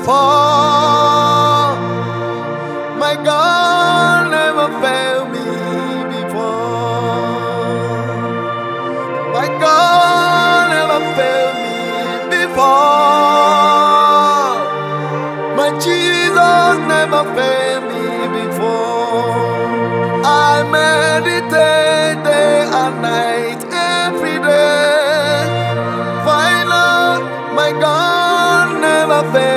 before. My God never failed me before. My God never failed me before. My Jesus never failed me before. I meditate day and night every day. Find out my God never failed.